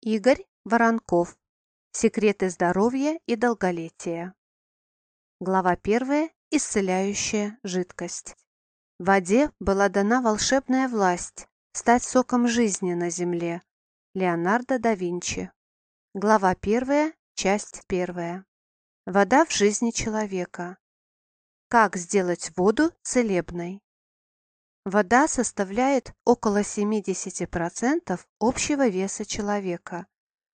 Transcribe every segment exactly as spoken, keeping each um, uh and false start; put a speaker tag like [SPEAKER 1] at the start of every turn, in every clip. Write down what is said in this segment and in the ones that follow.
[SPEAKER 1] Игорь Воронков. Секреты здоровья и долголетия. Глава первая. Исцеляющая жидкость. Воде была дана волшебная власть стать соком жизни на земле. Леонардо да Винчи. Глава первая. Часть первая. Вода в жизни человека. Как сделать воду целебной? Вода составляет около семьдесят процентов общего веса человека.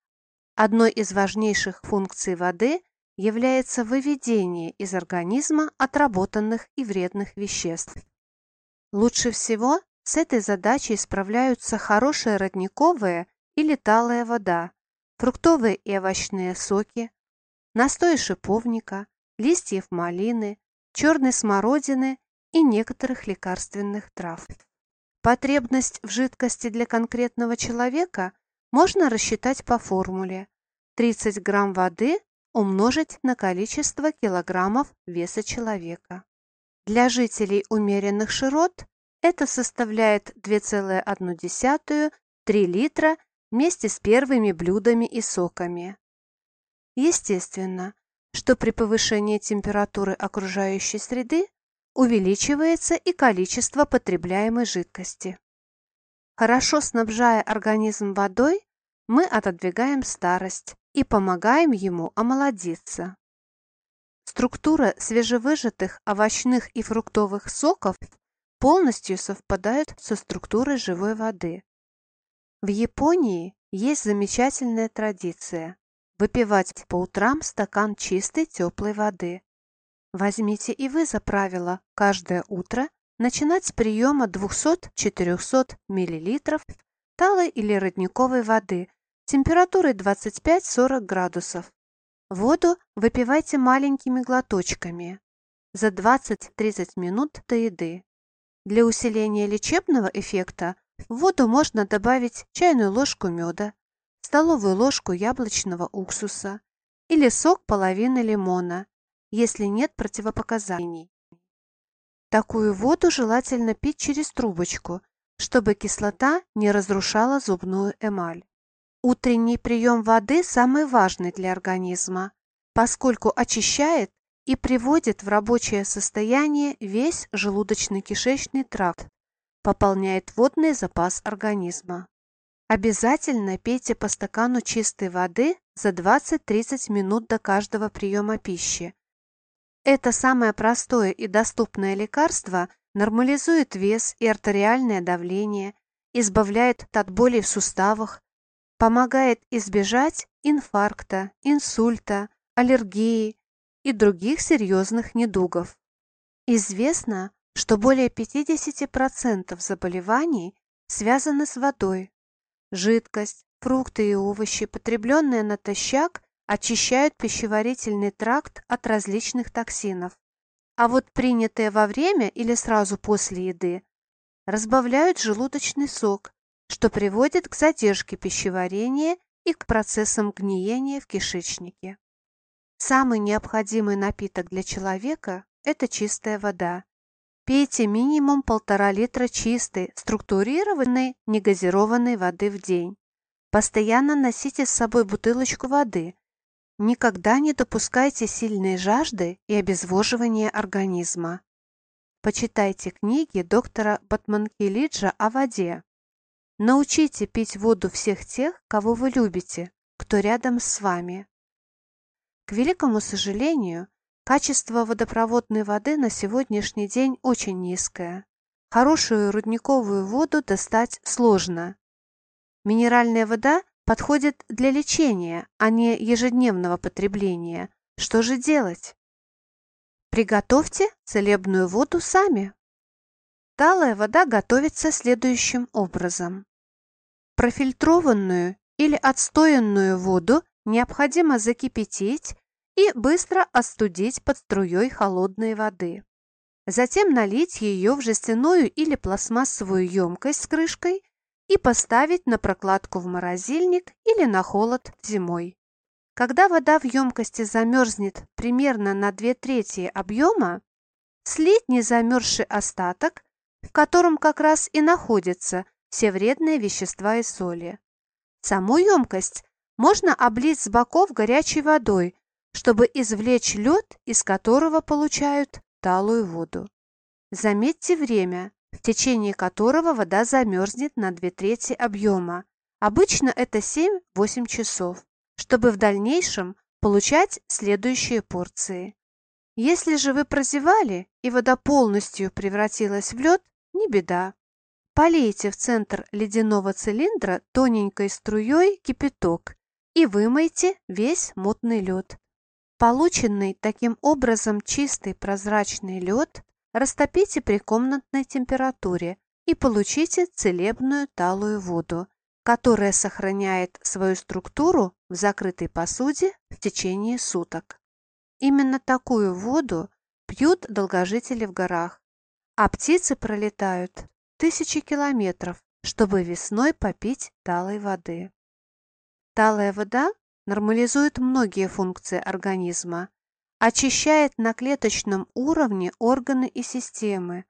[SPEAKER 1] Одной из важнейших функций воды является выведение из организма отработанных и вредных веществ. Лучше всего с этой задачей справляются хорошая родниковая или талая вода, фруктовые и овощные соки, настой шиповника, листьев малины, черной смородины и некоторых лекарственных трав. Потребность в жидкости для конкретного человека можно рассчитать по формуле тридцать грамм воды умножить на количество килограммов веса человека. Для жителей умеренных широт это составляет две целых одна десятая — три литра вместе с первыми блюдами и соками. Естественно, что при повышении температуры окружающей среды увеличивается и количество потребляемой жидкости. Хорошо снабжая организм водой, мы отодвигаем старость и помогаем ему омолодиться. Структура свежевыжатых овощных и фруктовых соков полностью совпадает со структурой живой воды. В Японии есть замечательная традиция выпивать по утрам стакан чистой теплой воды. Возьмите и вы за правило каждое утро начинать с приема двухсот-четырехсот миллилитров талой или родниковой воды температурой двадцать пять - сорок градусов. Воду выпивайте маленькими глоточками за двадцать-тридцать минут до еды. Для усиления лечебного эффекта в воду можно добавить чайную ложку меда, столовую ложку яблочного уксуса или сок половины лимона, если нет противопоказаний. Такую воду желательно пить через трубочку, чтобы кислота не разрушала зубную эмаль. Утренний прием воды самый важный для организма, поскольку очищает и приводит в рабочее состояние весь желудочно-кишечный тракт, пополняет водный запас организма. Обязательно пейте по стакану чистой воды за двадцать-тридцать минут до каждого приема пищи. Это самое простое и доступное лекарство нормализует вес и артериальное давление, избавляет от болей в суставах, помогает избежать инфаркта, инсульта, аллергии и других серьезных недугов. Известно, что более пятьдесят процентов заболеваний связаны с водой. Жидкость, фрукты и овощи, потребленные натощак, очищают пищеварительный тракт от различных токсинов, а вот принятые во время или сразу после еды разбавляют желудочный сок, что приводит к задержке пищеварения и к процессам гниения в кишечнике. Самый необходимый напиток для человека – это чистая вода. Пейте минимум полтора литра чистой, структурированной, негазированной воды в день. Постоянно носите с собой бутылочку воды. Никогда не допускайте сильной жажды и обезвоживания организма. Почитайте книги доктора Батманкелиджа о воде. Научите пить воду всех тех, кого вы любите, кто рядом с вами. К великому сожалению, качество водопроводной воды на сегодняшний день очень низкое. Хорошую родниковую воду достать сложно. Минеральная вода подходит для лечения, а не ежедневного потребления. Что же делать? Приготовьте целебную воду сами. Талая вода готовится следующим образом. Профильтрованную или отстоянную воду необходимо закипятить и быстро остудить под струей холодной воды. Затем налить ее в жестяную или пластмассовую емкость с крышкой и поставить на прокладку в морозильник или на холод зимой. Когда вода в емкости замерзнет примерно на две трети объема, слить незамерзший остаток, в котором как раз и находятся все вредные вещества и соли. Саму емкость можно облить с боков горячей водой, чтобы извлечь лед, из которого получают талую воду. Заметьте время, в течение которого вода замерзнет на две трети объема. Обычно это семь-восемь часов, чтобы в дальнейшем получать следующие порции. Если же вы прозевали и вода полностью превратилась в лед, не беда. Полейте в центр ледяного цилиндра тоненькой струей кипяток и вымойте весь мутный лед. Полученный таким образом чистый прозрачный лед растопите при комнатной температуре и получите целебную талую воду, которая сохраняет свою структуру в закрытой посуде в течение суток. Именно такую воду пьют долгожители в горах, а птицы пролетают тысячи километров, чтобы весной попить талой воды. Талая вода нормализует многие функции организма, очищает на клеточном уровне органы и системы,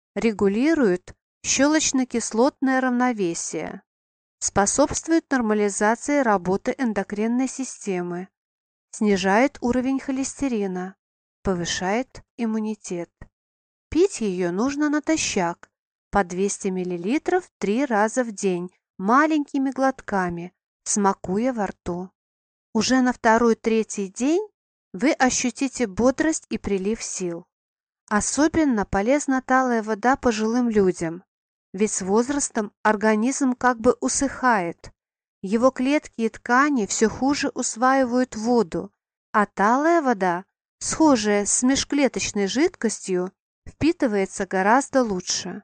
[SPEAKER 1] регулирует щелочно-кислотное равновесие, способствует нормализации работы эндокринной системы, снижает уровень холестерина, повышает иммунитет. Пить ее нужно натощак, по двести миллилитров три раза в день, маленькими глотками, смакуя во рту. Уже на второй-третий день вы ощутите бодрость и прилив сил. Особенно полезна талая вода пожилым людям, ведь с возрастом организм как бы усыхает. Его клетки и ткани все хуже усваивают воду, а талая вода, схожая с межклеточной жидкостью, впитывается гораздо лучше.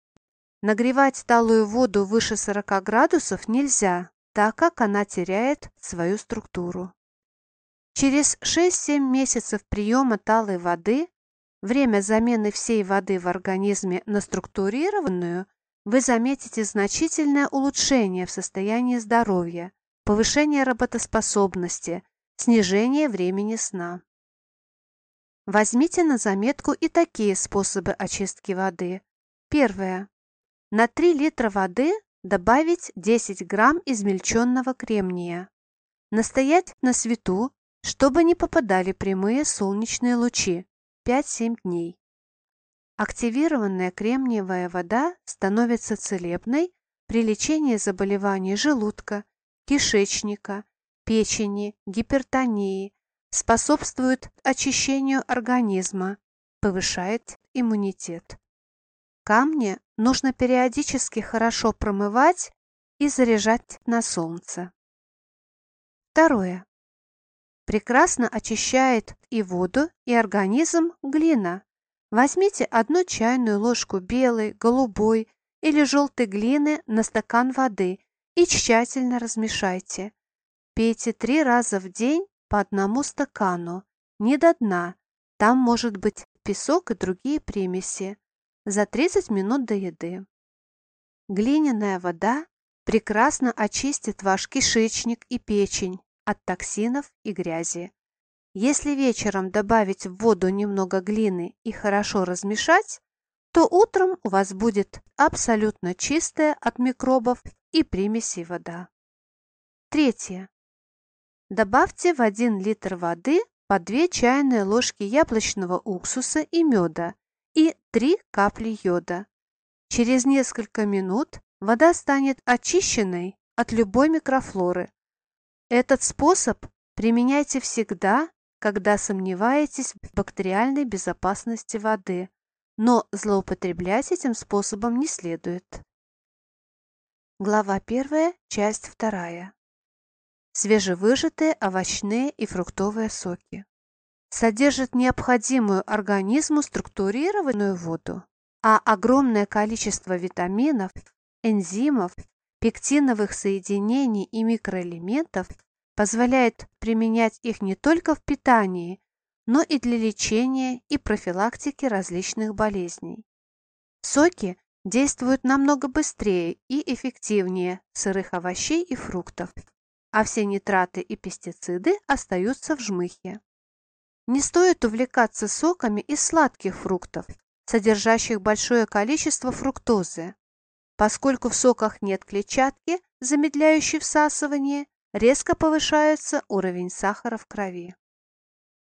[SPEAKER 1] Нагревать талую воду выше сорока градусов нельзя, так как она теряет свою структуру. Через шесть-семь месяцев приема талой воды, время замены всей воды в организме на структурированную, вы заметите значительное улучшение в состоянии здоровья, повышение работоспособности, снижение времени сна. Возьмите на заметку и такие способы очистки воды. Первое. На три литра воды добавить десять грамм измельченного кремния. Настоять на свету, чтобы не попадали прямые солнечные лучи, пять-семь дней. Активированная кремниевая вода становится целебной при лечении заболеваний желудка, кишечника, печени, гипертонии, способствует очищению организма, повышает иммунитет. Камни нужно периодически хорошо промывать и заряжать на солнце. Второе. Прекрасно очищает и воду, и организм глина. Возьмите одну чайную ложку белой, голубой или желтой глины на стакан воды и тщательно размешайте. Пейте три раза в день по одному стакану, не до дна, там может быть песок и другие примеси, за тридцать минут до еды. Глиняная вода прекрасно очистит ваш кишечник и печень от токсинов и грязи. Если вечером добавить в воду немного глины и хорошо размешать, то утром у вас будет абсолютно чистая от микробов и примесей вода. Третье. Добавьте в один литр воды по две чайные ложки яблочного уксуса и меда и три капли йода. Через несколько минут вода станет очищенной от любой микрофлоры. Этот способ применяйте всегда, когда сомневаетесь в бактериальной безопасности воды, но злоупотреблять этим способом не следует. Глава первая, часть вторая. Свежевыжатые овощные и фруктовые соки. Содержат необходимую организму структурированную воду, а огромное количество витаминов, энзимов, пектиновых соединений и микроэлементов позволяет применять их не только в питании, но и для лечения и профилактики различных болезней. Соки действуют намного быстрее и эффективнее сырых овощей и фруктов, а все нитраты и пестициды остаются в жмыхе. Не стоит увлекаться соками из сладких фруктов, содержащих большое количество фруктозы. Поскольку в соках нет клетчатки, замедляющий всасывание, резко повышается уровень сахара в крови.